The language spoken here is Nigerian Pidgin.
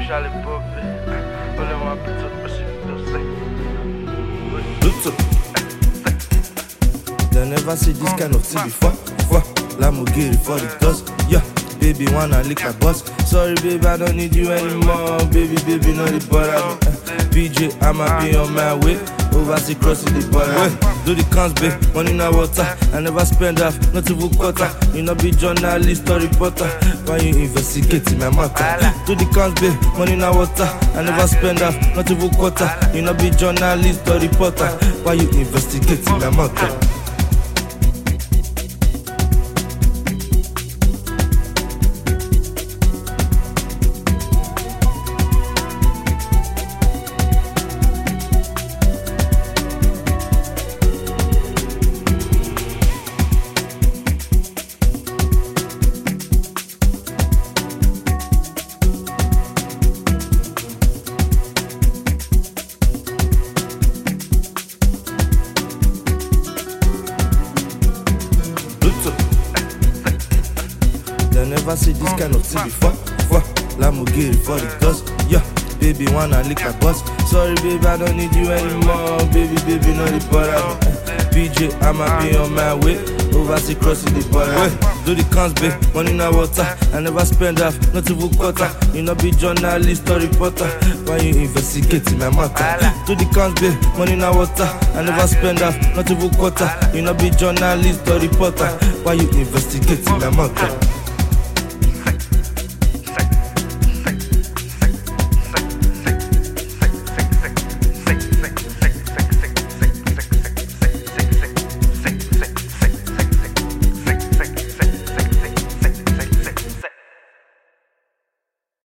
Charlie Bobby. All of my bitches, but she still say. They never see this kind of thing before. Lamborghini for the dust. Yeah, baby wanna lick my boss. Sorry, baby, I don't need you anymore. Baby, no the bother me. PJ, I'ma be on my way. Overseas crossing the border. Do the cons, babe, money na water. I never spend half, not even quarter. You know be journalist or reporter. When you investigate my matter. Do the cons, babe, money na water. I never spend half, not even quarter. You know be journalist or reporter. When you investigate my matter. They never see this kind of thing before. Lamborghini for the dust. Yeah, baby wanna lick my boss. Sorry, baby, I don't need you anymore. Baby, no the bother me. PJ, I'ma be on my way. Overseas crossing the border. Do the cons, babe, money na water. I never spend half, not even quarter. You know be journalist or reporter. When you investigate my matter. Do the cons, babe, money na water. I never spend half, not even quarter. You know be journalist or reporter. When you investigate my matter.